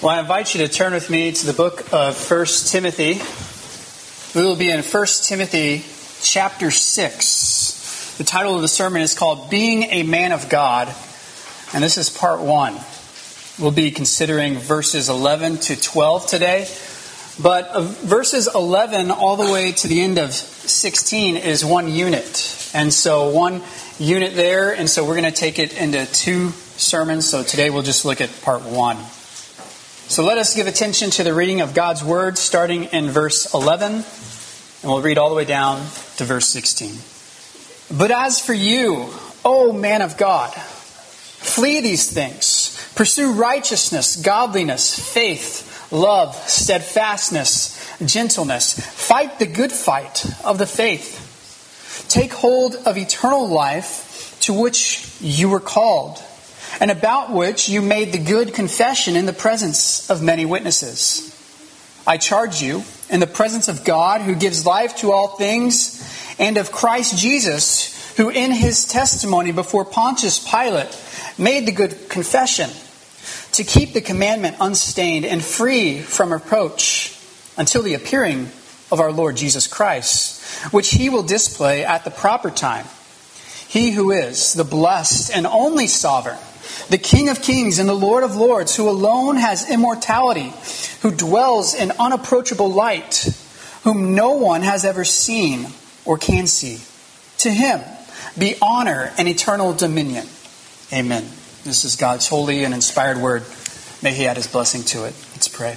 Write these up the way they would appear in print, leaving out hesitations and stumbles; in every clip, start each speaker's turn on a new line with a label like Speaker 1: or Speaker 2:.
Speaker 1: Well, I invite you to turn with me to the book of 1 Timothy. We will be in 1 Timothy chapter 6. The title of the sermon is called Being a Man of God, and this is part 1. We'll be considering verses 11 to 12 today, but verses 11 all the way to the end of 16 is one unit. And so one unit there, and so we're going to take it into two sermons. So today we'll just look at part 1. So let us give attention to the reading of God's Word, starting in verse 11, and we'll read all the way down to verse 16. But as for you, O man of God, flee these things. Pursue righteousness, godliness, faith, love, steadfastness, gentleness. Fight the good fight of the faith. Take hold of eternal life to which you were called, and about which you made the good confession in the presence of many witnesses. I charge you, in the presence of God, who gives life to all things, and of Christ Jesus, who in his testimony before Pontius Pilate made the good confession, to keep the commandment unstained and free from reproach until the appearing of our Lord Jesus Christ, which he will display at the proper time. He who is the blessed and only sovereign, the King of kings and the Lord of lords, who alone has immortality, who dwells in unapproachable light, whom no one has ever seen or can see. To him be honor and eternal dominion. Amen. This is God's holy and inspired word. May he add his blessing to it. Let's pray.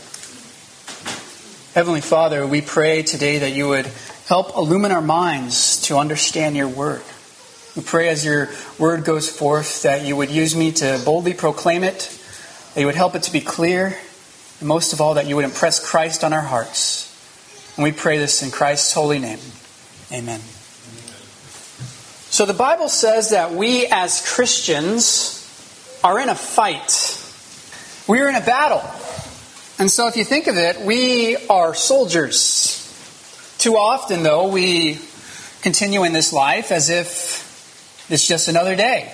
Speaker 1: Heavenly Father, we pray today that you would help illumine our minds to understand your word. We pray as your word goes forth that you would use me to boldly proclaim it, that you would help it to be clear, and most of all that you would impress Christ on our hearts. And we pray this in Christ's holy name. Amen. So the Bible says that we as Christians are in a fight. We're in a battle. And so if you think of it, we are soldiers. Too often, though, we continue in this life as if it's just another day,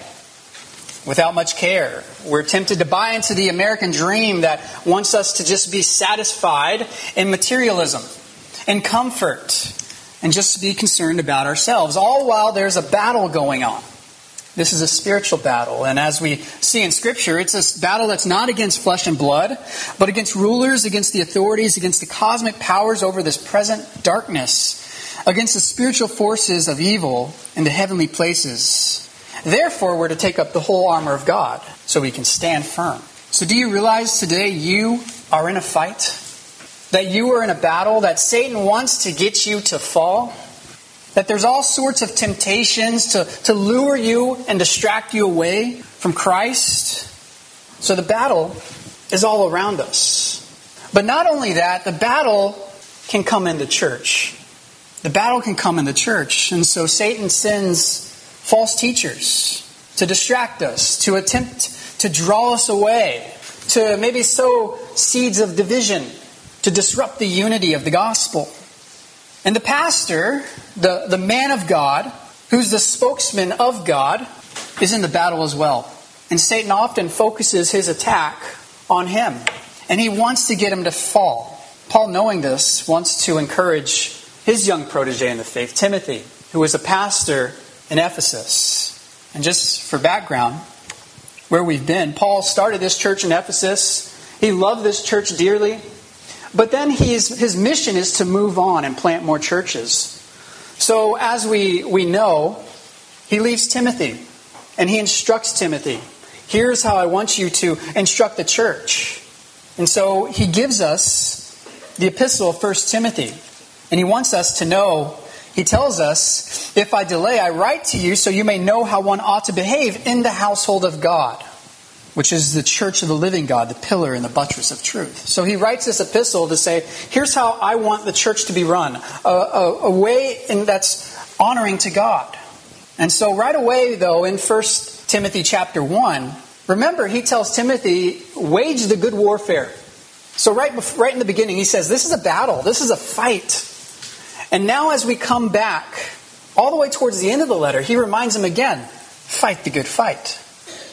Speaker 1: without much care. We're tempted to buy into the American dream that wants us to just be satisfied in materialism and comfort and just be concerned about ourselves, all while there's a battle going on. This is a spiritual battle, and as we see in Scripture, it's a battle that's not against flesh and blood, but against rulers, against the authorities, against the cosmic powers over this present darkness, against the spiritual forces of evil in the heavenly places. Therefore, we're to take up the whole armor of God so we can stand firm. So do you realize today you are in a fight? That you are in a battle? That Satan wants to get you to fall? That there's all sorts of temptations to lure you and distract you away from Christ? So the battle is all around us. But not only that, the battle can come in the church. The battle can come in the church. And so Satan sends false teachers to distract us, to attempt to draw us away, to maybe sow seeds of division, to disrupt the unity of the gospel. And the pastor, the man of God, who's the spokesman of God, is in the battle as well. And Satan often focuses his attack on him. And he wants to get him to fall. Paul, knowing this, wants to encourage his young protege in the faith, Timothy, who was a pastor in Ephesus. And just for background, where we've been, Paul started this church in Ephesus. He loved this church dearly. But then his mission is to move on and plant more churches. So as we know, he leaves Timothy and he instructs Timothy. Here's how I want you to instruct the church. And so he gives us the epistle of 1 Timothy. And he wants us to know, he tells us, if I delay, I write to you so you may know how one ought to behave in the household of God, which is the church of the living God, the pillar and the buttress of truth. So he writes this epistle to say, here's how I want the church to be run, a way that's honoring to God. And so right away, though, in 1 Timothy chapter 1, remember, he tells Timothy, wage the good warfare. So right in the beginning, he says, this is a battle, this is a fight. And now as we come back, all the way towards the end of the letter, he reminds him again, fight the good fight.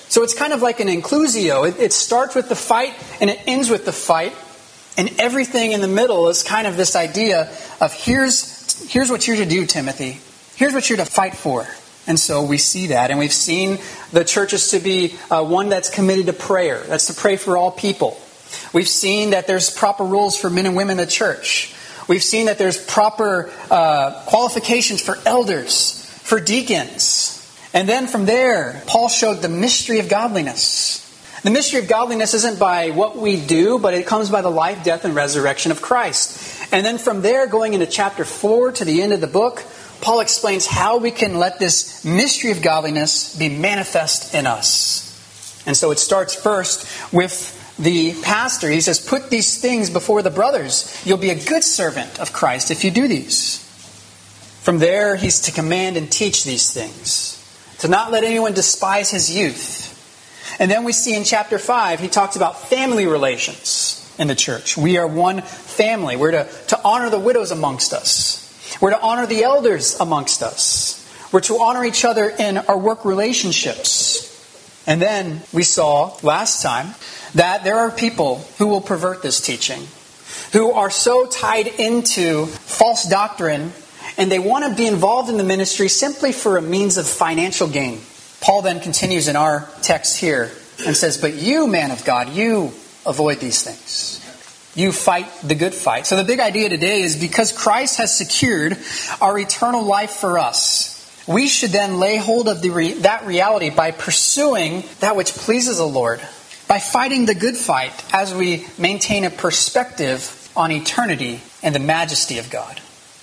Speaker 1: So it's kind of like an inclusio. It starts with the fight and it ends with the fight. And everything in the middle is kind of this idea of here's what you're to do, Timothy. Here's what you're to fight for. And so we see that. And we've seen the churches to be one that's committed to prayer. That's to pray for all people. We've seen that there's proper rules for men and women in the church. We've seen that there's proper qualifications for elders, for deacons. And then from there, Paul showed the mystery of godliness. The mystery of godliness isn't by what we do, but it comes by the life, death, and resurrection of Christ. And then from there, going into chapter 4 to the end of the book, Paul explains how we can let this mystery of godliness be manifest in us. And so it starts first with the pastor. He says, put these things before the brothers. You'll be a good servant of Christ if you do these. From there, he's to command and teach these things. To not let anyone despise his youth. And then we see in chapter 5, he talks about family relations in the church. We are one family. We're to honor the widows amongst us. We're to honor the elders amongst us. We're to honor each other in our work relationships. And then we saw last time that there are people who will pervert this teaching, who are so tied into false doctrine, and they want to be involved in the ministry simply for a means of financial gain. Paul then continues in our text here and says, but you, man of God, you avoid these things. You fight the good fight. So the big idea today is because Christ has secured our eternal life for us, we should then lay hold of that reality by pursuing that which pleases the Lord, by fighting the good fight as we maintain a perspective on eternity and the majesty of God.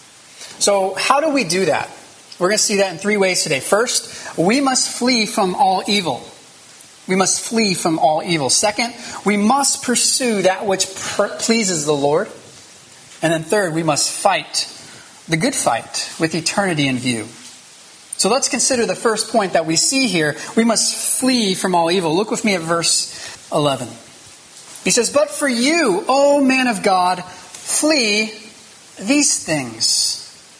Speaker 1: So how do we do that? We're going to see that in 3 ways today. First, we must flee from all evil. We must flee from all evil. Second, we must pursue that which pleases the Lord. And then third, we must fight the good fight with eternity in view. So let's consider the first point that we see here. We must flee from all evil. Look with me at verse 11. He says, but for you, O man of God, flee these things.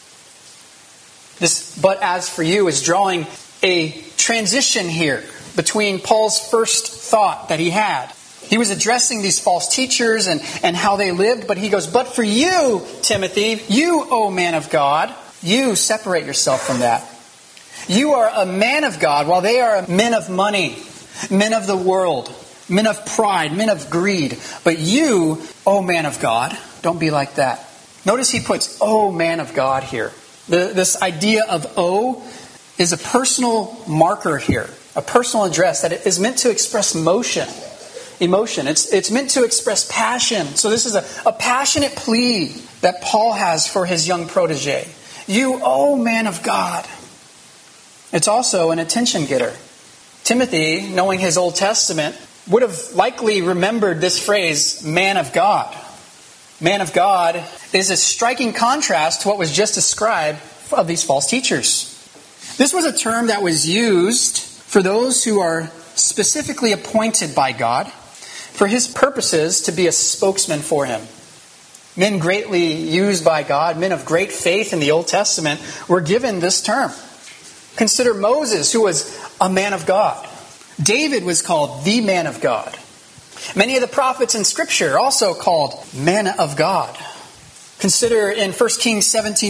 Speaker 1: This "but as for you" is drawing a transition here between Paul's first thought that he had. He was addressing these false teachers and how they lived, but he goes, but for you, Timothy, you, O man of God, you separate yourself from that. You are a man of God, while they are men of money, men of the world, men of pride, men of greed. But you, O man of God, don't be like that. Notice he puts, O man of God here. This idea of O is a personal marker here, a personal address that is meant to express emotion. It's meant to express passion. So this is a passionate plea that Paul has for his young protege. You, O man of God. It's also an attention getter. Timothy, knowing his Old Testament, would have likely remembered this phrase, man of God. Man of God is a striking contrast to what was just described of these false teachers. This was a term that was used for those who are specifically appointed by God for His purposes to be a spokesman for Him. Men greatly used by God, men of great faith in the Old Testament, were given this term. Consider Moses, who was a man of God. David was called the man of God. Many of the prophets in Scripture are also called men of God. Consider in 1 Kings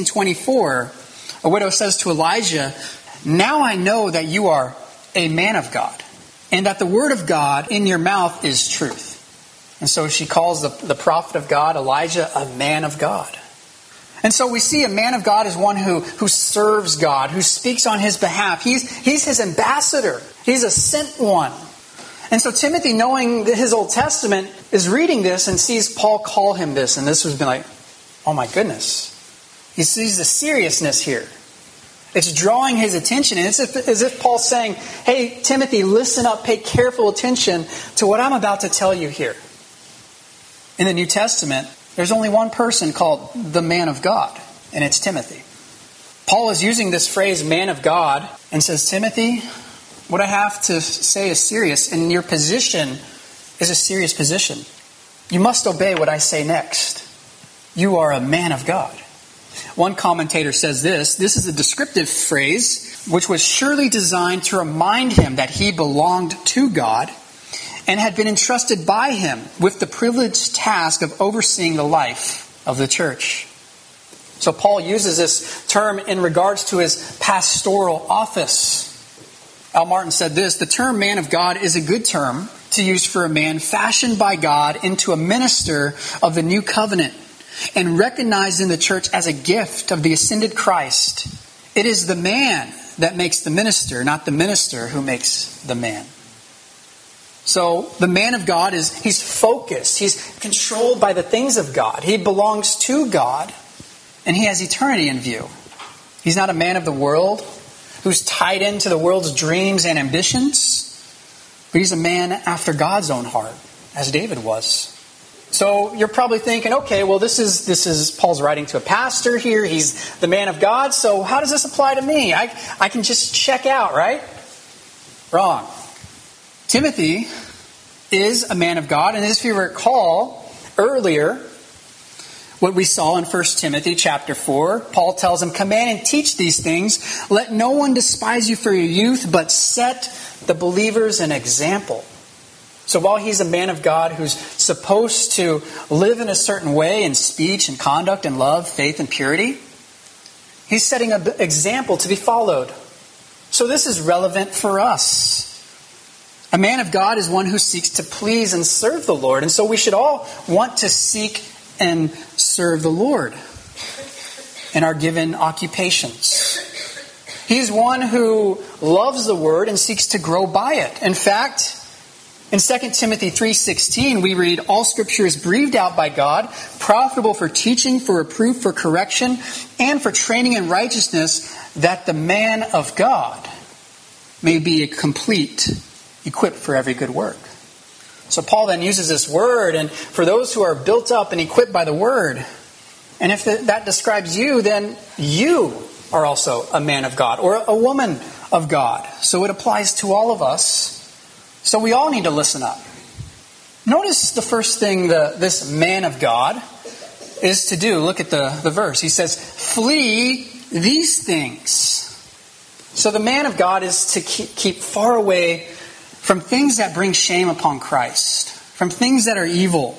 Speaker 1: 17:24, a widow says to Elijah, now I know that you are a man of God, and that the word of God in your mouth is truth. And so she calls the prophet of God, Elijah, a man of God. And so we see a man of God is one who serves God, who speaks on His behalf. He's His ambassador. He's a sent one. And so Timothy, knowing his Old Testament, is reading this and sees Paul call him this. And this has been like, oh my goodness. He sees the seriousness here. It's drawing his attention. And it's as if Paul's saying, hey, Timothy, listen up, pay careful attention to what I'm about to tell you here. In the New Testament, there's only one person called the man of God, and it's Timothy. Paul is using this phrase, man of God, and says, Timothy, what I have to say is serious, and your position is a serious position. You must obey what I say next. You are a man of God. One commentator says this is a descriptive phrase which was surely designed to remind him that he belonged to God and had been entrusted by him with the privileged task of overseeing the life of the church. So Paul uses this term in regards to his pastoral office. Al Martin said this: the term man of God is a good term to use for a man fashioned by God into a minister of the new covenant and recognized in the church as a gift of the ascended Christ. It is the man that makes the minister, not the minister who makes the man. So the man of God he's focused. He's controlled by the things of God. He belongs to God, and he has eternity in view. He's not a man of the world who's tied into the world's dreams and ambitions, but he's a man after God's own heart, as David was. So you're probably thinking, okay, well, this is Paul's writing to a pastor here. He's the man of God. So how does this apply to me? I can just check out, right? Wrong. Timothy is a man of God. And as you recall earlier, what we saw in 1 Timothy chapter 4, Paul tells him, command and teach these things. Let no one despise you for your youth, but set the believers an example. So while he's a man of God who's supposed to live in a certain way in speech and conduct and love, faith and purity, he's setting an example to be followed. So this is relevant for us. A man of God is one who seeks to please and serve the Lord. And so we should all want to seek and serve the Lord in our given occupations. He's one who loves the word and seeks to grow by it. In fact, in 2 Timothy 3:16, we read, all scripture is breathed out by God, profitable for teaching, for reproof, for correction, and for training in righteousness, that the man of God may be complete, equipped for every good work. So Paul then uses this word, and for those who are built up and equipped by the word, and if that describes you, then you are also a man of God or a woman of God. So it applies to all of us. So we all need to listen up. Notice the first thing this man of God is to do. Look at the verse. He says, flee these things. So the man of God is to keep far away from things that bring shame upon Christ, from things that are evil.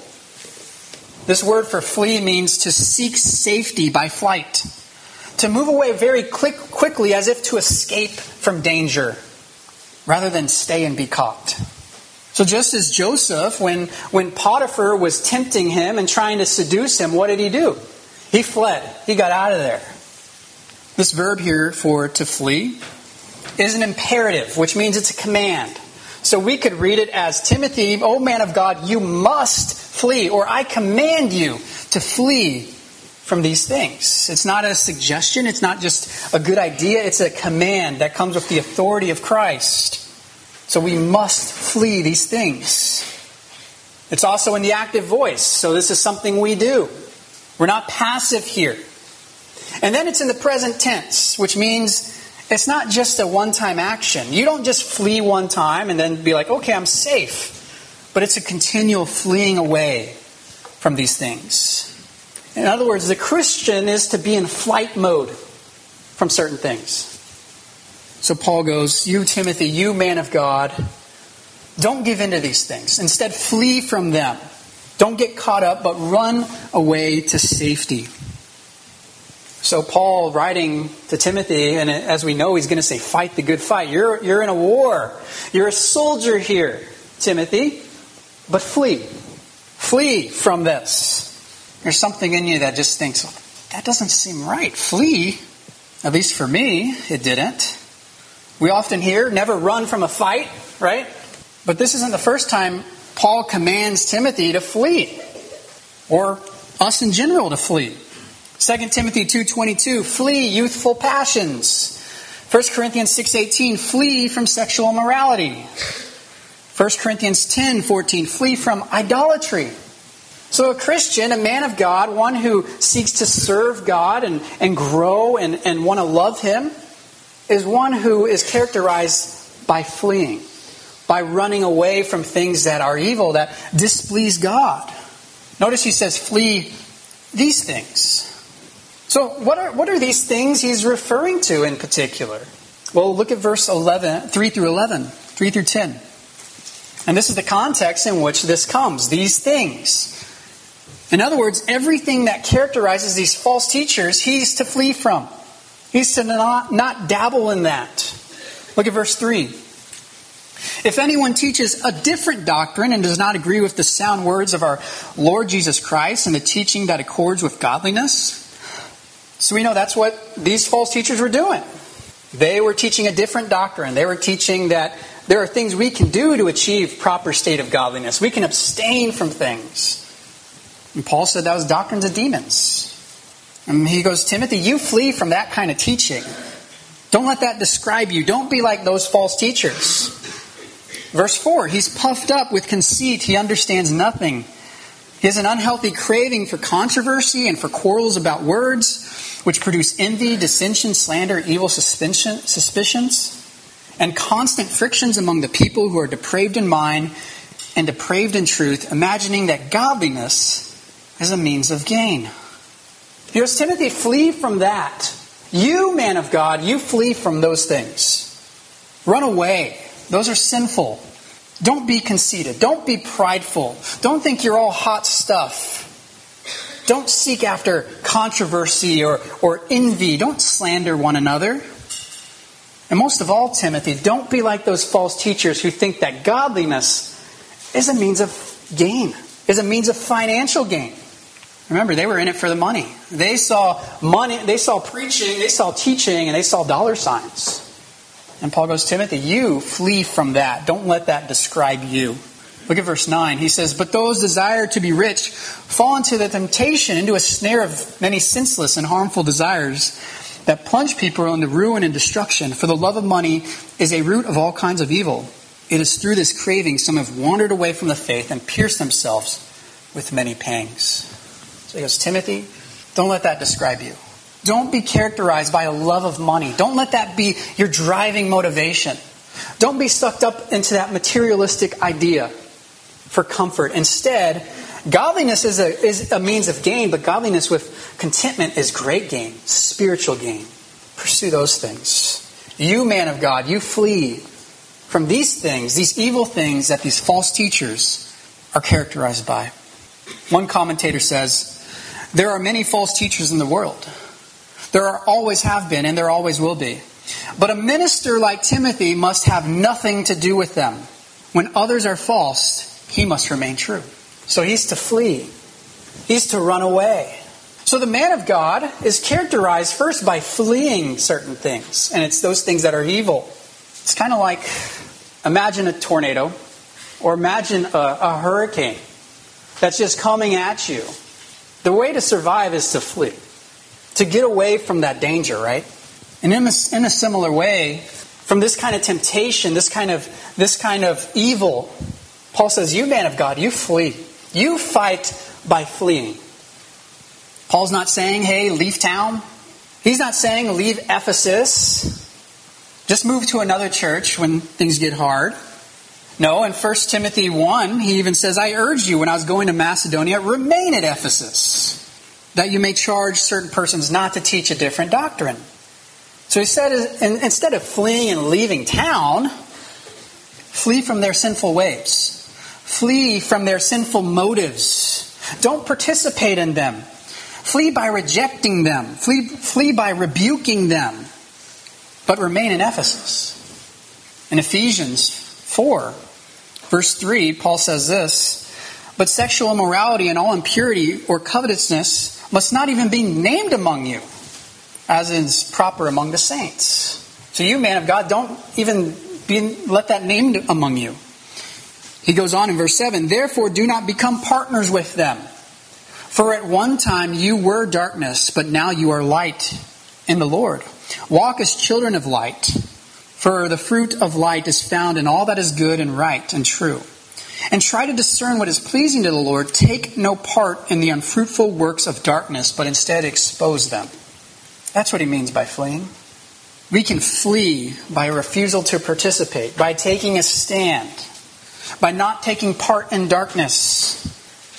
Speaker 1: This word for flee means to seek safety by flight, to move away very quickly as if to escape from danger, rather than stay and be caught. So just as Joseph, when Potiphar was tempting him and trying to seduce him, what did he do? He fled. He got out of there. This verb here for to flee is an imperative, which means it's a command. So we could read it as, Timothy, O man of God, you must flee, or I command you to flee from these things. It's not a suggestion. It's not just a good idea. It's a command that comes with the authority of Christ. So we must flee these things. It's also in the active voice. So this is something we do. We're not passive here. And then it's in the present tense, which means it's not just a one-time action. You don't just flee one time and then be like, okay, I'm safe. But it's a continual fleeing away from these things. In other words, the Christian is to be in flight mode from certain things. So Paul goes, you, Timothy, you man of God, don't give in to these things. Instead, flee from them. Don't get caught up, but run away to safety. So Paul, writing to Timothy, and as we know, he's going to say, fight the good fight. You're in a war. You're a soldier here, Timothy. But flee. Flee from this. There's something in you that just thinks, that doesn't seem right. Flee. At least for me, it didn't. We often hear, never run from a fight, right? But this isn't the first time Paul commands Timothy to flee. Or us in general to flee. 2 Timothy 2:22, flee youthful passions. 1 Corinthians 6:18, flee from sexual immorality. 1 Corinthians 10:14, flee from idolatry. So a Christian, a man of God, one who seeks to serve God and grow and want to love Him, is one who is characterized by fleeing, by running away from things that are evil, that displease God. Notice he says, flee these things. So what are these things he's referring to in particular? Well, look at verse 11, 3 through 10. And this is the context in which this comes, these things. In other words, everything that characterizes these false teachers, he's to flee from. He's to not dabble in that. Look at verse 3. If anyone teaches a different doctrine and does not agree with the sound words of our Lord Jesus Christ and the teaching that accords with godliness. So we know that's what these false teachers were doing. They were teaching a different doctrine. They were teaching that there are things we can do to achieve proper state of godliness. We can abstain from things. And Paul said that was doctrines of demons. And he goes, Timothy, you flee from that kind of teaching. Don't let that describe you. Don't be like those false teachers. Verse 4, he's puffed up with conceit. He understands nothing. He has an unhealthy craving for controversy and for quarrels about words, which produce envy, dissension, slander, evil suspicions, and constant frictions among the people who are depraved in mind and depraved in truth, imagining that godliness is a means of gain. He goes, Timothy, flee from that. You, man of God, you flee from those things. Run away. Those are sinful. Don't be conceited. Don't be prideful. Don't think you're all hot stuff. Don't seek after controversy or envy. Don't slander one another. And most of all, Timothy, don't be like those false teachers who think that godliness is a means of gain, is a means of financial gain. Remember, they were in it for the money. They saw money, they saw preaching, they saw teaching, and they saw dollar signs. And Paul goes, Timothy, you flee from that. Don't let that describe you. Look at verse 9. He says, but those desire to be rich fall into the temptation, into a snare of many senseless and harmful desires that plunge people into ruin and destruction. For the love of money is a root of all kinds of evil. It is through this craving some have wandered away from the faith and pierced themselves with many pangs. So he goes, Timothy, don't let that describe you. Don't be characterized by a love of money. Don't let that be your driving motivation. Don't be sucked up into that materialistic idea for comfort. Instead, godliness is a means of gain, but godliness with contentment is great gain, spiritual gain. Pursue those things. You, man of God, you flee from these things, these evil things that these false teachers are characterized by. One commentator says, there are many false teachers in the world. There always have been and there always will be. But a minister like Timothy must have nothing to do with them. When others are false, he must remain true. So he's to flee. He's to run away. So the man of God is characterized first by fleeing certain things. And it's those things that are evil. It's kind of like, imagine a tornado or imagine a hurricane that's just coming at you. The way to survive is to flee. To get away from that danger, right? And in a similar way, from this kind of temptation, this kind of evil, Paul says, you man of God, you flee. You fight by fleeing. Paul's not saying, hey, leave town. He's not saying leave Ephesus. Just move to another church when things get hard. No, in 1 Timothy 1, he even says, I urge you when I was going to Macedonia, remain at Ephesus, that you may charge certain persons not to teach a different doctrine. So he said, instead of fleeing and leaving town, flee from their sinful ways. Flee from their sinful motives. Don't participate in them. Flee by rejecting them. Flee by rebuking them. But remain in Ephesus. In Ephesians 4, verse 3, Paul says this, but sexual immorality and all impurity or covetousness must not even be named among you, as is proper among the saints. So you, man of God, don't even let that named among you. He goes on in verse 7, therefore do not become partners with them. For at one time you were darkness, but now you are light in the Lord. Walk as children of light, for the fruit of light is found in all that is good and right and true. And try to discern what is pleasing to the Lord. Take no part in the unfruitful works of darkness, but instead expose them. That's what he means by fleeing. We can flee by a refusal to participate, by taking a stand, by not taking part in darkness.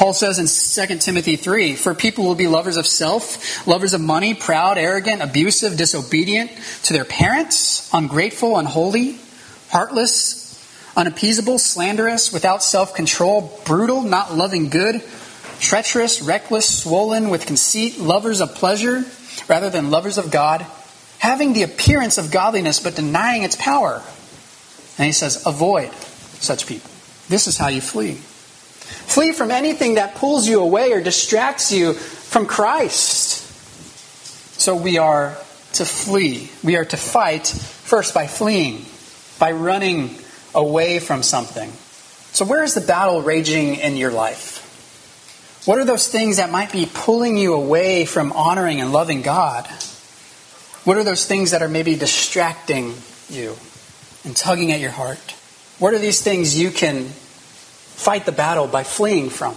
Speaker 1: Paul says in 2 Timothy 3, for people will be lovers of self, lovers of money, proud, arrogant, abusive, disobedient to their parents, ungrateful, unholy, heartless, unappeasable, slanderous, without self-control, brutal, not loving good, treacherous, reckless, swollen with conceit, lovers of pleasure rather than lovers of God, having the appearance of godliness but denying its power. And he says, avoid such people. This is how you flee. Flee from anything that pulls you away or distracts you from Christ. So we are to flee. We are to fight first by fleeing, by running away from something. So where is the battle raging in your life? What are those things that might be pulling you away from honoring and loving God? What are those things that are maybe distracting you and tugging at your heart? What are these things you can fight the battle by fleeing from?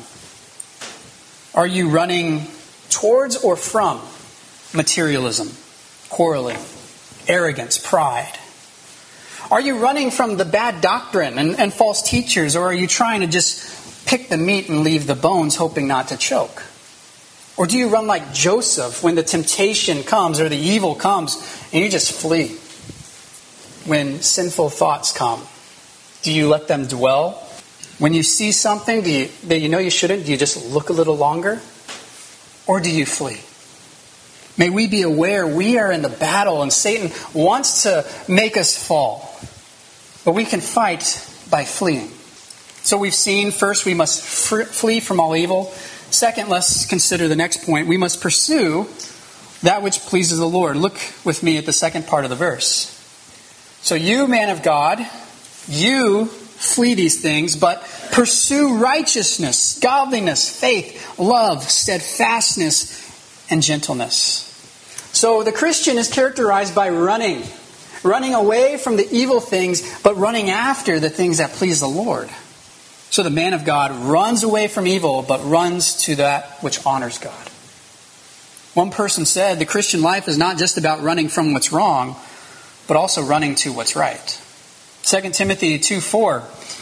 Speaker 1: Are you running towards or from materialism, quarreling, arrogance, pride? Are you running from the bad doctrine and false teachers, or are you trying to just pick the meat and leave the bones, hoping not to choke? Or do you run like Joseph when the temptation comes or the evil comes and you just flee? When sinful thoughts come, do you let them dwell? When you see something that you know you shouldn't, do you just look a little longer? Or do you flee? May we be aware we are in the battle and Satan wants to make us fall. But we can fight by fleeing. So we've seen, first, we must flee from all evil. Second, let's consider the next point. We must pursue that which pleases the Lord. Look with me at the second part of the verse. So you, man of God, you flee these things, but pursue righteousness, godliness, faith, love, steadfastness, and gentleness. So the Christian is characterized by running away from the evil things, but running after the things that please the Lord. So the man of God runs away from evil, but runs to that which honors God. One person said, the Christian life is not just about running from what's wrong, but also running to what's right. 2 Timothy 2:4,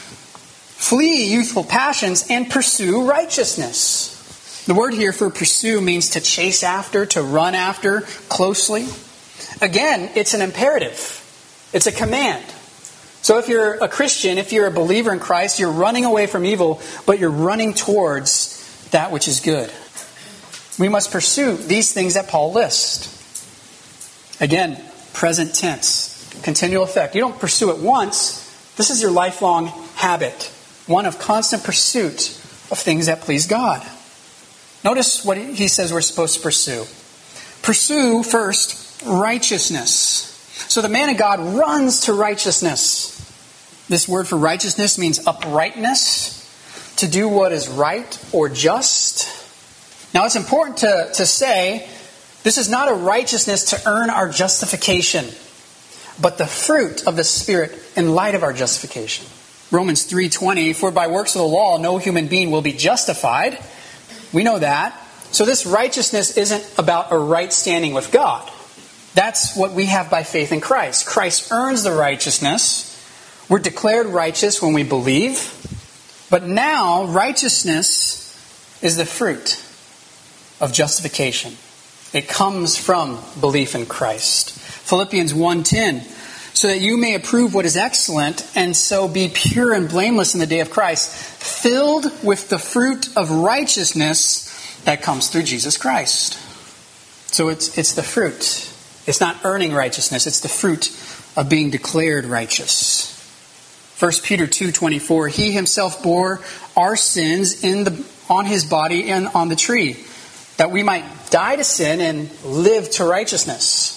Speaker 1: flee youthful passions and pursue righteousness. The word here for pursue means to chase after, to run after closely. Again, it's an imperative. It's a command. So if you're a Christian, if you're a believer in Christ, you're running away from evil, but you're running towards that which is good. We must pursue these things that Paul lists. Again, present tense, continual effect. You don't pursue it once. This is your lifelong habit, one of constant pursuit of things that please God. Notice what he says we're supposed to pursue. Pursue first righteousness. So the man of God runs to righteousness. This word for righteousness means uprightness, to do what is right or just. Now it's important to say this is not a righteousness to earn our justification, but the fruit of the Spirit in light of our justification. Romans 3:20, for by works of the law no human being will be justified. We know that. So this righteousness isn't about a right standing with God. That's what we have by faith in Christ. Christ earns the righteousness. We're declared righteous when we believe. But now righteousness is the fruit of justification. It comes from belief in Christ. Philippians 1:10, so that you may approve what is excellent and so be pure and blameless in the day of Christ, filled with the fruit of righteousness that comes through Jesus Christ. So it's the fruit. It's not earning righteousness. It's the fruit of being declared righteous. 1 Peter 2:24, he himself bore our sins on his body and on the tree, that we might die to sin and live to righteousness.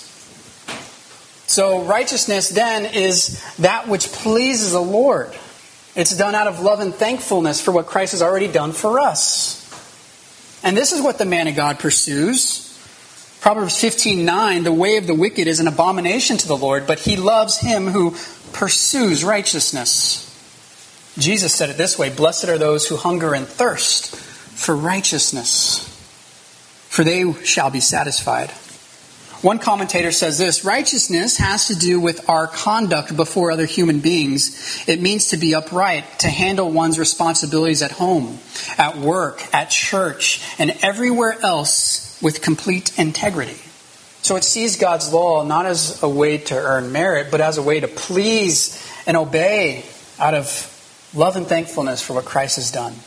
Speaker 1: So righteousness then is that which pleases the Lord. It's done out of love and thankfulness for what Christ has already done for us. And this is what the man of God pursues. Proverbs 15:9, the way of the wicked is an abomination to the Lord, but he loves him who pursues righteousness. Jesus said it this way, blessed are those who hunger and thirst for righteousness, for they shall be satisfied. One commentator says this: righteousness has to do with our conduct before other human beings. It means to be upright, to handle one's responsibilities at home, at work, at church, and everywhere else with complete integrity. So it sees God's law not as a way to earn merit, but as a way to please and obey out of love and thankfulness for what Christ has done.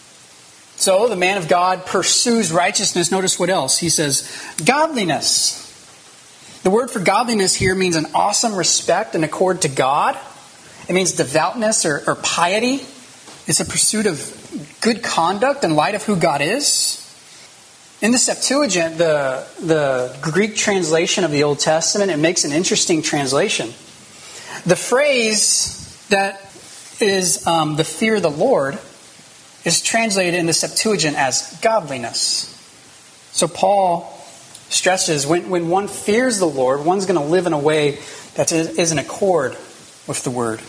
Speaker 1: So the man of God pursues righteousness. Notice what else. He says, godliness. The word for godliness here means an awesome respect and accord to God. It means devoutness or piety. It's a pursuit of good conduct in light of who God is. In the Septuagint, the Greek translation of the Old Testament, it makes an interesting translation. The phrase that is the fear of the Lord is translated in the Septuagint as godliness. So Paul stresses when one fears the Lord, one's going to live in a way that is in accord with the Word,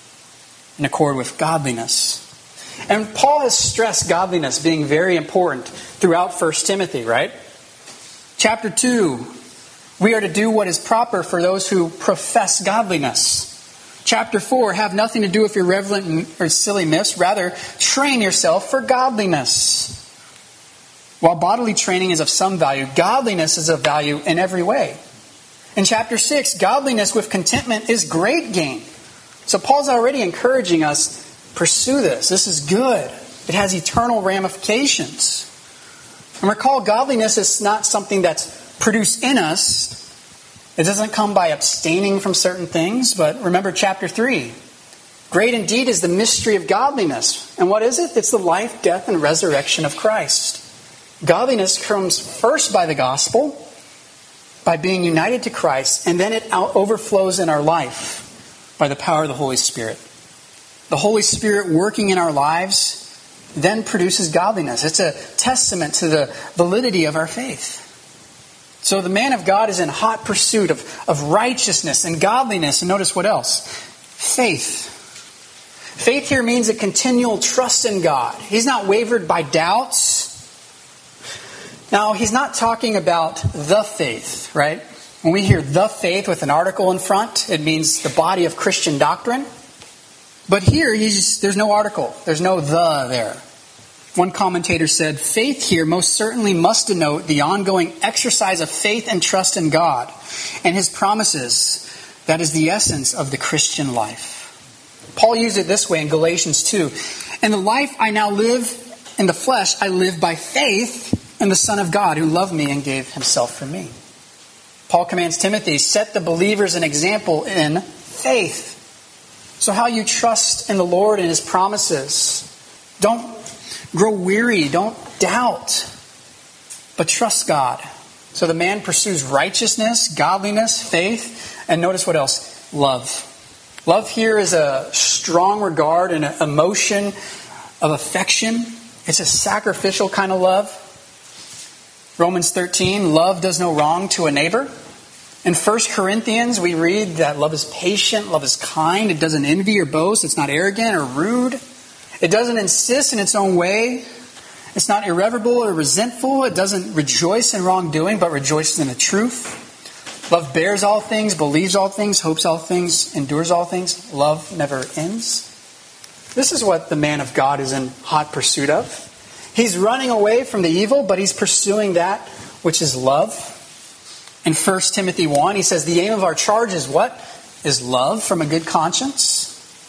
Speaker 1: in accord with godliness. And Paul has stressed godliness being very important throughout 1 Timothy, right? Chapter 2, we are to do what is proper for those who profess godliness. Chapter 4, have nothing to do with irreverent or silly myths. Rather, train yourself for godliness. While bodily training is of some value, godliness is of value in every way. In chapter 6, godliness with contentment is great gain. So Paul's already encouraging us, pursue this. This is good. It has eternal ramifications. And recall, godliness is not something that's produced in us. It doesn't come by abstaining from certain things. But remember chapter 3. Great indeed is the mystery of godliness. And what is it? It's the life, death, and resurrection of Christ. Godliness comes first by the gospel, by being united to Christ, and then it overflows in our life by the power of the Holy Spirit. The Holy Spirit working in our lives then produces godliness. It's a testament to the validity of our faith. So the man of God is in hot pursuit of righteousness and godliness. And notice what else? Faith. Faith here means a continual trust in God. He's not wavered by doubts. Now, he's not talking about the faith, right? When we hear the faith with an article in front, it means the body of Christian doctrine. But here, there's no article. There's no the there. One commentator said, faith here most certainly must denote the ongoing exercise of faith and trust in God and His promises. That is the essence of the Christian life. Paul used it this way in Galatians 2. And the life I now live in the flesh, I live by faith in the Son of God who loved me and gave Himself for me. Paul commands Timothy, set the believers an example in faith. So how you trust in the Lord and His promises. Don't grow weary. Don't doubt. But trust God. So the man pursues righteousness, godliness, faith, and notice what else? Love. Love here is a strong regard and an emotion of affection. It's a sacrificial kind of love. Romans 13, love does no wrong to a neighbor. In 1 Corinthians, we read that love is patient, love is kind, it doesn't envy or boast, it's not arrogant or rude. It doesn't insist in its own way. It's not irreverent or resentful. It doesn't rejoice in wrongdoing, but rejoices in the truth. Love bears all things, believes all things, hopes all things, endures all things. Love never ends. This is what the man of God is in hot pursuit of. He's running away from the evil, but he's pursuing that which is love. In 1 Timothy 1, he says, the aim of our charge is what? Is love from a good conscience.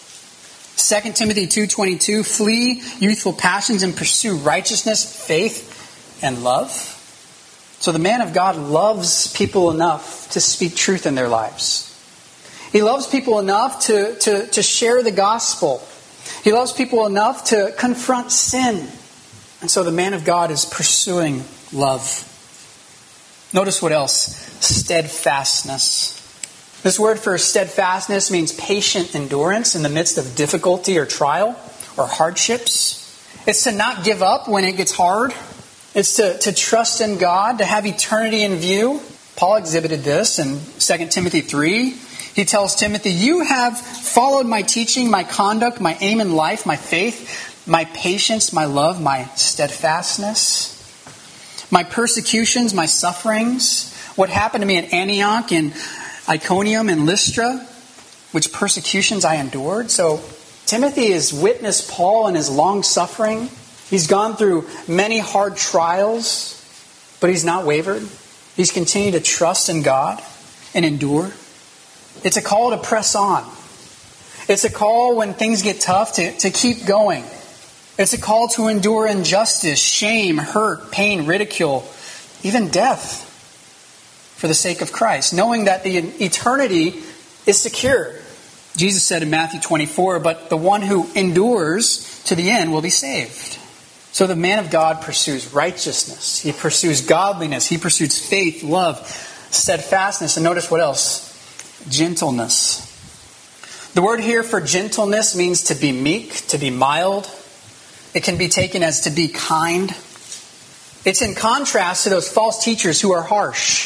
Speaker 1: 2 Timothy 2:22, flee youthful passions and pursue righteousness, faith, and love. So the man of God loves people enough to speak truth in their lives. He loves people enough to share the gospel. He loves people enough to confront sin. And so the man of God is pursuing love. Notice what else? Steadfastness. This word for steadfastness means patient endurance in the midst of difficulty or trial or hardships. It's to not give up when it gets hard. It's to trust in God, to have eternity in view. Paul exhibited this in 2 Timothy 3. He tells Timothy, you have followed my teaching, my conduct, my aim in life, my faith, my patience, my love, my steadfastness, my persecutions, my sufferings, what happened to me at Antioch and Iconium and Lystra, which persecutions I endured. So Timothy has witnessed Paul and his long suffering. He's gone through many hard trials, but he's not wavered. He's continued to trust in God and endure. It's a call to press on. It's a call when things get tough to keep going. It's a call to endure injustice, shame, hurt, pain, ridicule, even death for the sake of Christ, knowing that the eternity is secure. Jesus said in Matthew 24, but the one who endures to the end will be saved. So the man of God pursues righteousness. He pursues godliness. He pursues faith, love, steadfastness. And notice what else? Gentleness. The word here for gentleness means to be meek, to be mild. It can be taken as to be kind. It's in contrast to those false teachers who are harsh.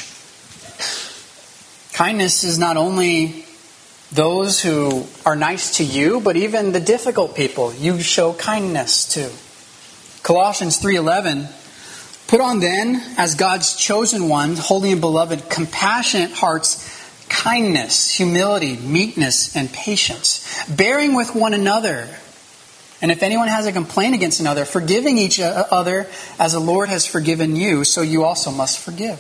Speaker 1: Kindness is not only those who are nice to you, but even the difficult people you show kindness to. Colossians 3:11, put on then, as God's chosen ones, holy and beloved, compassionate hearts, kindness, humility, meekness, and patience, bearing with one another. And if anyone has a complaint against another, forgiving each other as the Lord has forgiven you, so you also must forgive.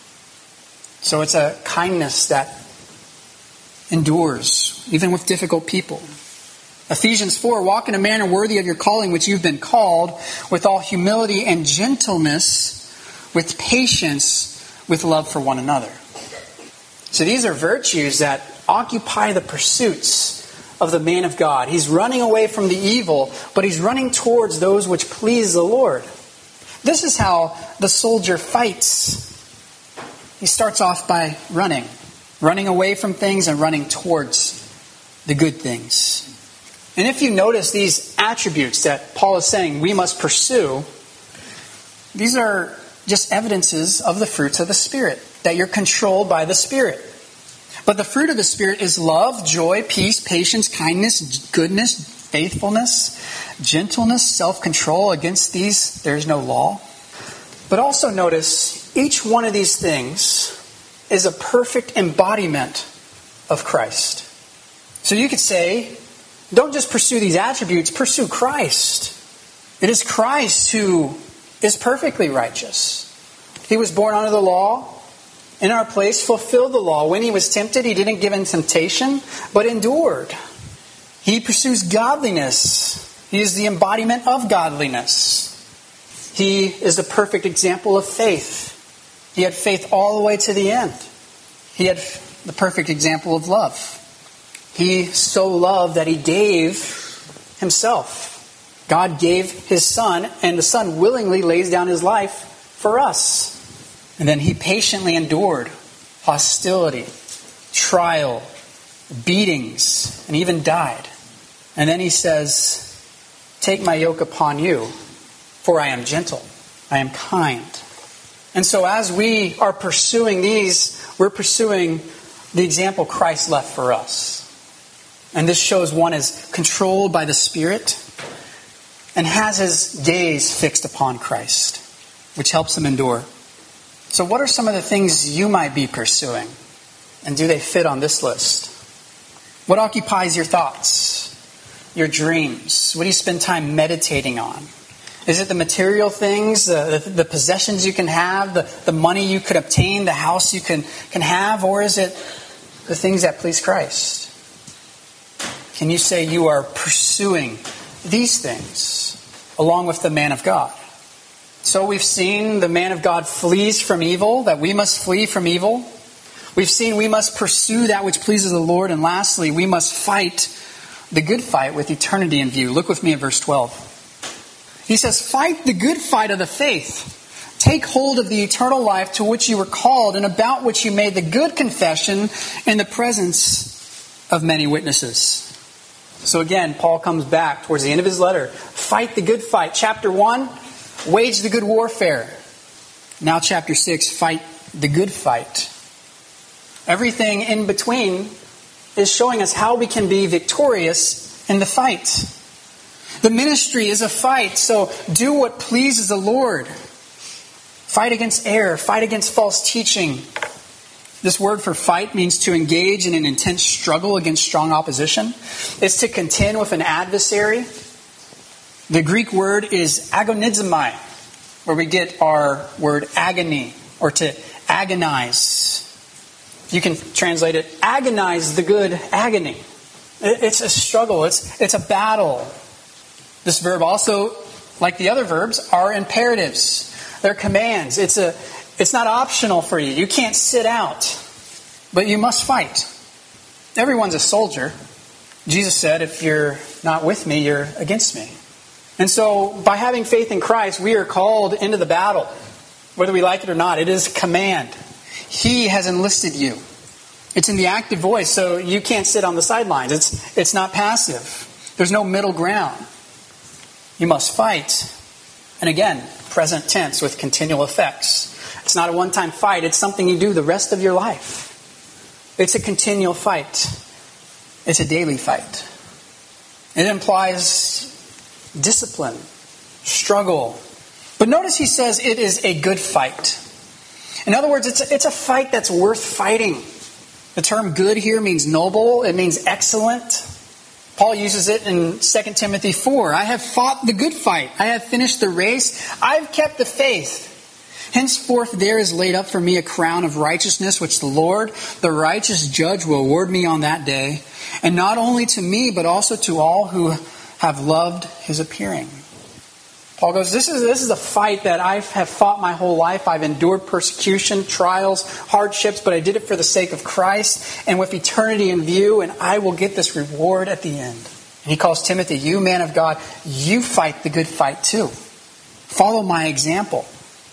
Speaker 1: So it's a kindness that endures, even with difficult people. Ephesians 4, walk in a manner worthy of your calling, which you've been called, with all humility and gentleness, with patience, with love for one another. So these are virtues that occupy the pursuits of the man of God. He's running away from the evil, but he's running towards those which please the Lord. This is how the soldier fights. He starts off by running away from things and running towards the good things. And if you notice these attributes that Paul is saying we must pursue, these are just evidences of the fruits of the Spirit, that you're controlled by the Spirit. But the fruit of the Spirit is love, joy, peace, patience, kindness, goodness, faithfulness, gentleness, self-control. Against these, there is no law. But also notice, each one of these things is a perfect embodiment of Christ. So you could say, don't just pursue these attributes, pursue Christ. It is Christ who is perfectly righteous. He was born under the law, in our place, fulfilled the law. When he was tempted, he didn't give in temptation, but endured. He pursues godliness. He is the embodiment of godliness. He is the perfect example of faith. He had faith all the way to the end. He had the perfect example of love. He so loved that he gave himself. God gave his Son, and the Son willingly lays down his life for us. And then he patiently endured hostility, trial, beatings, and even died. And then he says, take my yoke upon you, for I am gentle, I am kind. And so as we are pursuing these, we're pursuing the example Christ left for us. And this shows one is controlled by the Spirit and has his gaze fixed upon Christ, which helps him endure. So what are some of the things you might be pursuing? And do they fit on this list? What occupies your thoughts, your dreams? What do you spend time meditating on? Is it the material things, the possessions you can have, the money you could obtain, the house you can have? Or is it the things that please Christ? Can you say you are pursuing these things along with the man of God? So we've seen the man of God flees from evil, that we must flee from evil. We've seen we must pursue that which pleases the Lord. And lastly, we must fight the good fight with eternity in view. Look with me at verse 12. He says, fight the good fight of the faith. Take hold of the eternal life to which you were called and about which you made the good confession in the presence of many witnesses. So again, Paul comes back towards the end of his letter. Fight the good fight. Chapter 1, wage the good warfare. Now chapter 6, fight the good fight. Everything in between is showing us how we can be victorious in the fight. The ministry is a fight, so do what pleases the Lord. Fight against error, fight against false teaching, This word for fight means to engage in an intense struggle against strong opposition. It's to contend with an adversary. The Greek word is agonizomai, where we get our word agony, or to agonize. You can translate it, agonize the good agony. It's a struggle. It's a battle. This verb also, like the other verbs, are imperatives. They're commands. It's not optional for you. You can't sit out, but you must fight. Everyone's a soldier. Jesus said, if you're not with me, you're against me. And so by having faith in Christ, we are called into the battle. Whether we like it or not, it is a command. He has enlisted you. It's in the active voice, so you can't sit on the sidelines. It's not passive. There's no middle ground. You must fight. And again, present tense with continual effects. It's not a one-time fight. It's something you do the rest of your life. It's a continual fight. It's a daily fight. It implies discipline, struggle. But notice he says it is a good fight. In other words, it's a fight that's worth fighting. The term good here means noble. It means excellent. Paul uses it in 2 Timothy 4. I have fought the good fight. I have finished the race. I've kept the faith. Henceforth there is laid up for me a crown of righteousness, which the Lord, the righteous judge, will award me on that day. And not only to me, but also to all who have loved his appearing. Paul goes, this is a fight that I have fought my whole life. I've endured persecution, trials, hardships, but I did it for the sake of Christ and with eternity in view, and I will get this reward at the end. And he calls Timothy, you man of God, you fight the good fight too. Follow my example.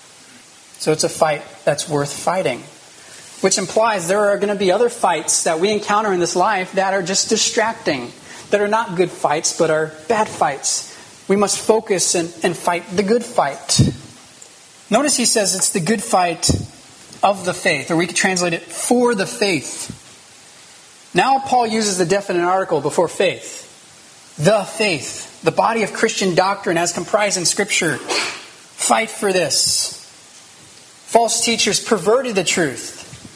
Speaker 1: So it's a fight that's worth fighting, which implies there are going to be other fights that we encounter in this life that are just distracting, that are not good fights, but are bad fights. We must focus and fight the good fight. Notice he says it's the good fight of the faith, or we could translate it for the faith. Now Paul uses the definite article before faith. The faith, the body of Christian doctrine as comprised in Scripture. Fight for this. False teachers perverted the truth.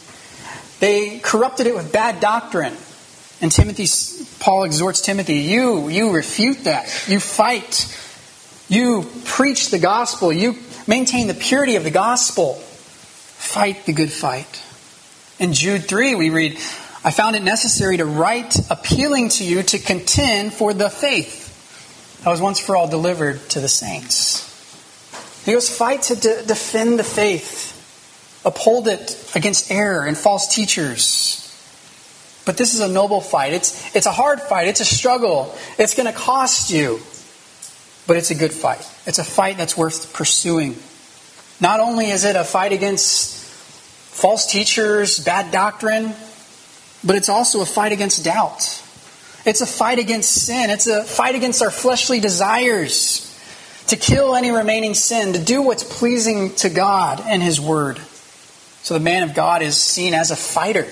Speaker 1: They corrupted it with bad doctrine. And Paul exhorts Timothy, you refute that. You fight. You preach the gospel. You maintain the purity of the gospel. Fight the good fight. In Jude 3 we read, I found it necessary to write appealing to you to contend for the faith that was once for all delivered to the saints. He goes, fight to defend the faith. Uphold it against error and false teachers. But this is a noble fight. It's a hard fight. It's a struggle. It's going to cost you. But it's a good fight. It's a fight that's worth pursuing. Not only is it a fight against false teachers, bad doctrine, but it's also a fight against doubt. It's a fight against sin. It's a fight against our fleshly desires. To kill any remaining sin. To do what's pleasing to God and His Word. So the man of God is seen as a fighter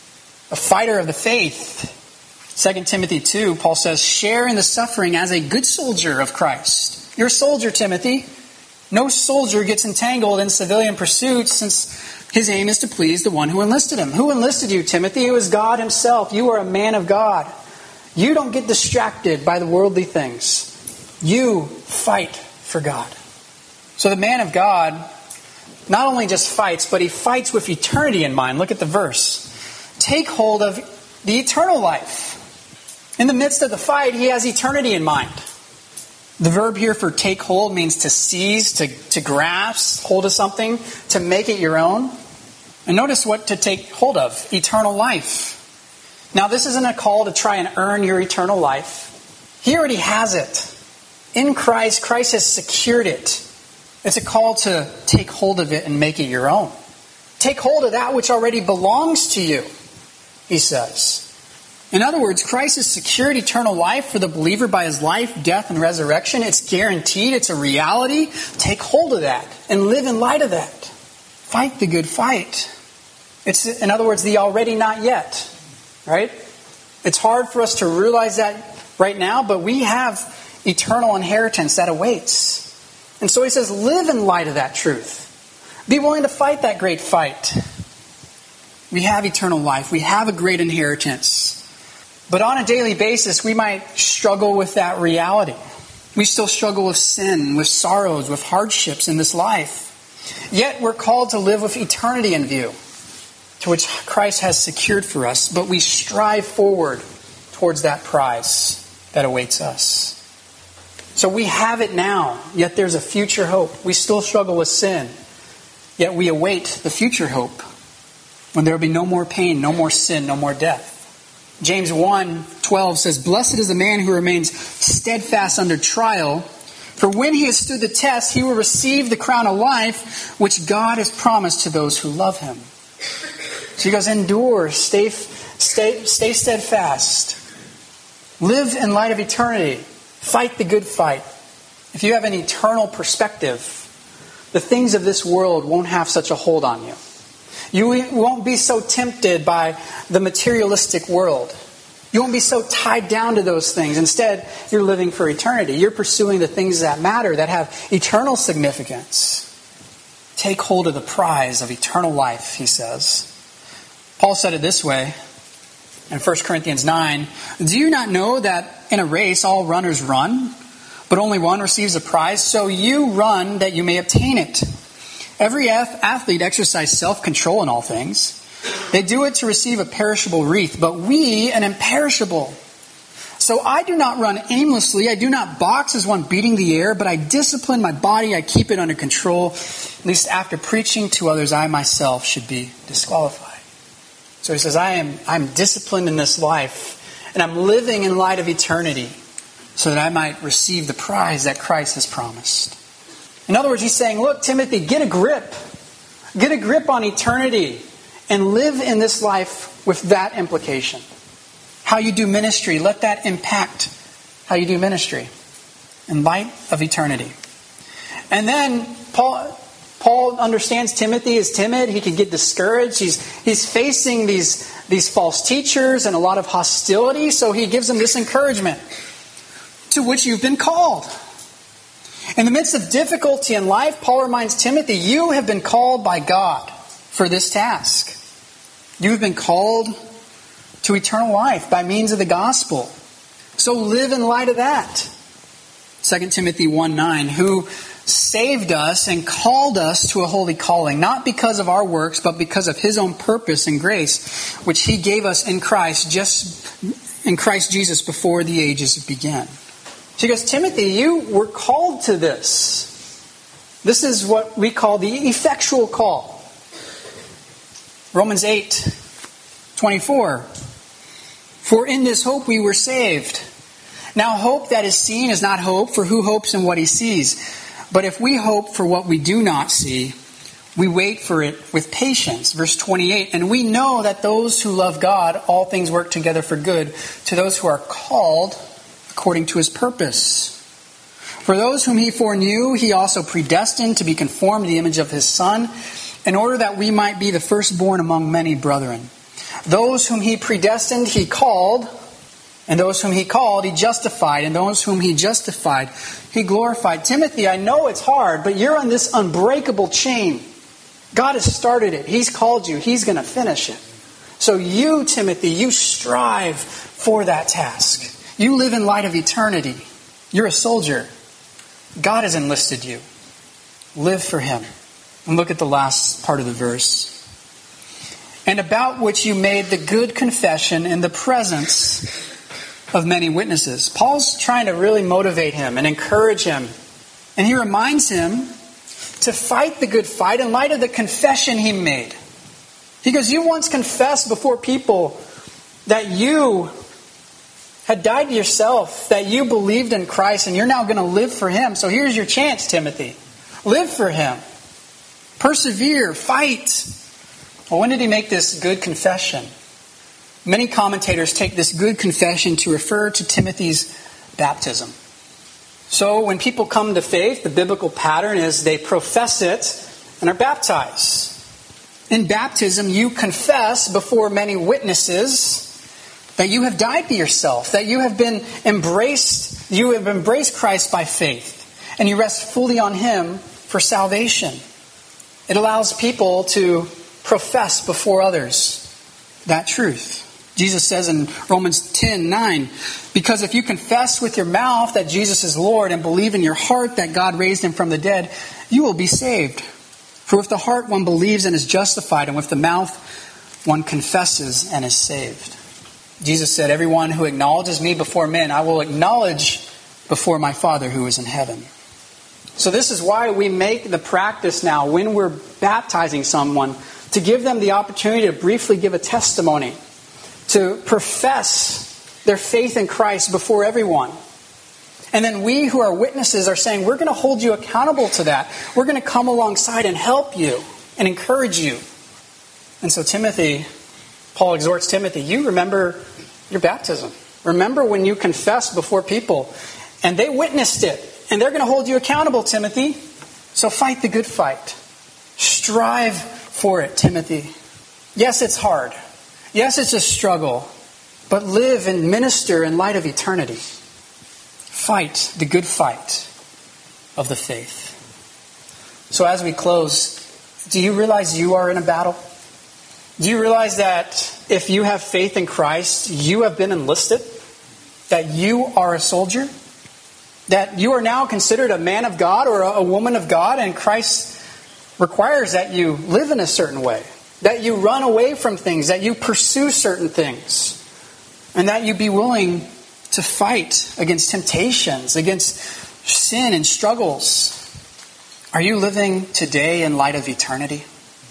Speaker 1: of the faith. 2 Timothy 2, Paul says, share in the suffering as a good soldier of Christ. You're a soldier, Timothy. No soldier gets entangled in civilian pursuits since his aim is to please the one who enlisted him. Who enlisted you, Timothy? It was God Himself. You are a man of God. You don't get distracted by the worldly things. You fight for God. So the man of God not only just fights, but he fights with eternity in mind. Look at the verse. Take hold of the eternal life. In the midst of the fight, he has eternity in mind. The verb here for take hold means to seize, to grasp hold of something, to make it your own. And notice what to take hold of, eternal life. Now this isn't a call to try and earn your eternal life. He already has it. In Christ, Christ has secured it. It's a call to take hold of it and make it your own. Take hold of that which already belongs to you, he says. In other words, Christ has secured eternal life for the believer by His life, death, and resurrection. It's guaranteed. It's a reality. Take hold of that and live in light of that. Fight the good fight. It's, in other words, the already not yet. Right? It's hard for us to realize that right now, but we have eternal inheritance that awaits. And so he says, live in light of that truth. Be willing to fight that great fight. We have eternal life. We have a great inheritance. But on a daily basis, we might struggle with that reality. We still struggle with sin, with sorrows, with hardships in this life. Yet we're called to live with eternity in view, to which Christ has secured for us. But we strive forward towards that prize that awaits us. So we have it now, yet there's a future hope. We still struggle with sin, yet we await the future hope when there will be no more pain, no more sin, no more death. James 1:12 says, "Blessed is the man who remains steadfast under trial, for when he has stood the test, he will receive the crown of life, which God has promised to those who love him." So he goes, endure, stay steadfast. Live in light of eternity. Fight the good fight. If you have an eternal perspective, the things of this world won't have such a hold on you. You won't be so tempted by the materialistic world. You won't be so tied down to those things. Instead, you're living for eternity. You're pursuing the things that matter, that have eternal significance. Take hold of the prize of eternal life, he says. Paul said it this way in 1 Corinthians 9. "Do you not know that in a race all runners run, but only one receives a prize? So you run that you may obtain it. Every athlete exercises self-control in all things. They do it to receive a perishable wreath, but we an imperishable. So I do not run aimlessly. I do not box as one beating the air, but I discipline my body. I keep it under control, lest after preaching to others, I myself should be disqualified." So he says, I'm disciplined in this life, and I'm living in light of eternity, so that I might receive the prize that Christ has promised. In other words, he's saying, look, Timothy, get a grip. Get a grip on eternity and live in this life with that implication. How you do ministry, let that impact how you do ministry in light of eternity. And then Paul understands Timothy is timid. He can get discouraged. He's facing these false teachers and a lot of hostility. So he gives him this encouragement, to which you've been called. In the midst of difficulty in life, Paul reminds Timothy, you have been called by God for this task. You have been called to eternal life by means of the gospel. So live in light of that. 2 Timothy 1:9, who saved us and called us to a holy calling, not because of our works, but because of his own purpose and grace, which he gave us in Christ Jesus before the ages began. So he goes, Timothy, you were called to this. This is what we call the effectual call. Romans 8:24. For in this hope we were saved. Now hope that is seen is not hope, for who hopes in what he sees? But if we hope for what we do not see, we wait for it with patience. Verse 28, and we know that those who love God, all things work together for good, to those who are called according to his purpose. For those whom he foreknew, he also predestined to be conformed to the image of his Son, in order that we might be the firstborn among many brethren. Those whom he predestined, he called, and those whom he called, he justified, and those whom he justified, he glorified. Timothy, I know it's hard, but you're on this unbreakable chain. God has started it. He's called you. He's going to finish it. So you, Timothy, you strive for that task. You live in light of eternity. You're a soldier. God has enlisted you. Live for him. And look at the last part of the verse. And about which you made the good confession in the presence of many witnesses. Paul's trying to really motivate him and encourage him. And he reminds him to fight the good fight in light of the confession he made. He goes, you once confessed before people that you had died to yourself, that you believed in Christ, and you're now going to live for him. So here's your chance, Timothy. Live for him. Persevere. Fight. Well, when did he make this good confession? Many commentators take this good confession to refer to Timothy's baptism. So when people come to faith, the biblical pattern is they profess it and are baptized. In baptism, you confess before many witnesses that you have died to yourself, that you have embraced Christ by faith, and you rest fully on him for salvation. It allows people to profess before others that truth. Jesus says in Romans 10:9, because if you confess with your mouth that Jesus is Lord and believe in your heart that God raised him from the dead, you will be saved. For with the heart one believes and is justified, and with the mouth one confesses and is saved. Jesus said, everyone who acknowledges me before men, I will acknowledge before my Father who is in heaven. So this is why we make the practice now, when we're baptizing someone, to give them the opportunity to briefly give a testimony, to profess their faith in Christ before everyone. And then we who are witnesses are saying, we're going to hold you accountable to that. We're going to come alongside and help you and encourage you. And so Paul exhorts Timothy, you remember your baptism. Remember when you confessed before people and they witnessed it. And they're going to hold you accountable, Timothy. So fight the good fight. Strive for it, Timothy. Yes, it's hard. Yes, it's a struggle. But live and minister in light of eternity. Fight the good fight of the faith. So as we close, do you realize you are in a battle? Do you realize that if you have faith in Christ, you have been enlisted? That you are a soldier? That you are now considered a man of God or a woman of God, and Christ requires that you live in a certain way, that you run away from things, that you pursue certain things, and that you be willing to fight against temptations, against sin and struggles. Are you living today in light of eternity?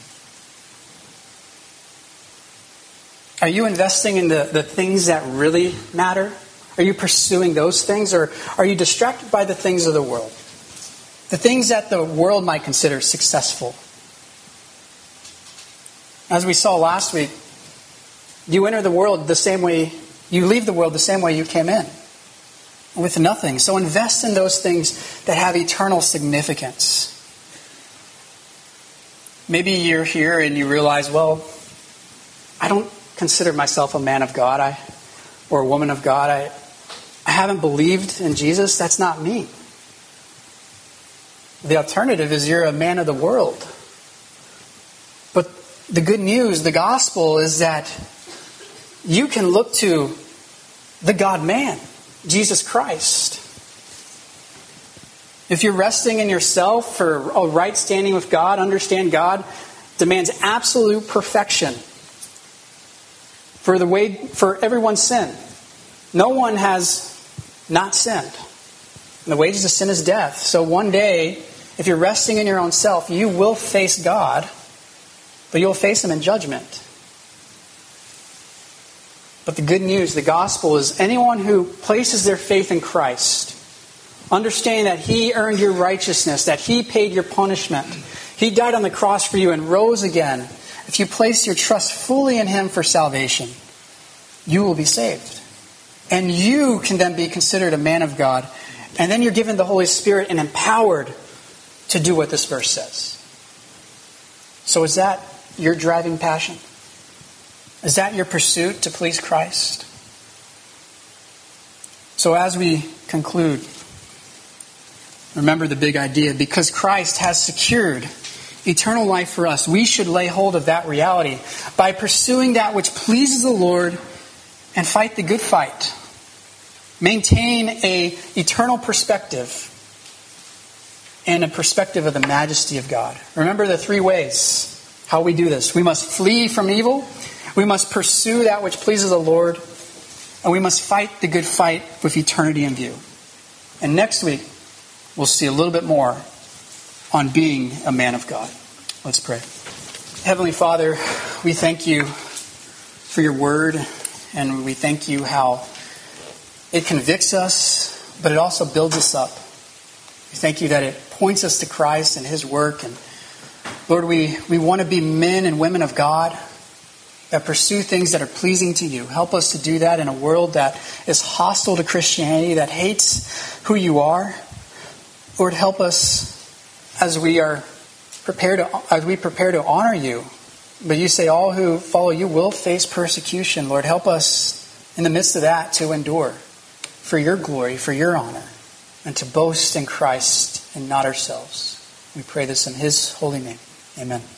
Speaker 1: Are you investing in the things that really matter? Are you pursuing those things, or are you distracted by the things of the world? The things that the world might consider successful. As we saw last week, you enter the world the same way, you leave the world the same way you came in, with nothing. So invest in those things that have eternal significance. Maybe you're here and you realize, well, I don't consider myself a man of God or a woman of God. I haven't believed in Jesus. That's not me. The alternative is you're a man of the world. But the good news, the gospel, is that you can look to the God-man, Jesus Christ. If you're resting in yourself for a right standing with God, understand God demands absolute perfection for everyone's sin. No one has not sinned. And the wages of sin is death. So one day, if you're resting in your own self, you will face God, but you'll face Him in judgment. But the good news, the gospel, is anyone who places their faith in Christ, understanding that He earned your righteousness, that He paid your punishment, He died on the cross for you and rose again. If you place your trust fully in Him for salvation, you will be saved. And you can then be considered a man of God. And then you're given the Holy Spirit and empowered to do what this verse says. So is that your driving passion? Is that your pursuit to please Christ? So as we conclude, remember the big idea. Because Christ has secured eternal life for us, we should lay hold of that reality by pursuing that which pleases the Lord and fight the good fight. Maintain an eternal perspective and a perspective of the majesty of God. Remember the three ways how we do this. We must flee from evil. We must pursue that which pleases the Lord. And we must fight the good fight with eternity in view. And next week, we'll see a little bit more on being a man of God. Let's pray. Heavenly Father, we thank you for your word. And we thank you how it convicts us, but it also builds us up. We thank you that it points us to Christ and His work. And Lord, we want to be men and women of God that pursue things that are pleasing to you. Help us to do that in a world that is hostile to Christianity, that hates who you are. Lord, help us as we prepare to honor you. But you say all who follow you will face persecution. Lord, help us in the midst of that to endure for your glory, for your honor, and to boast in Christ and not ourselves. We pray this in His holy name. Amen.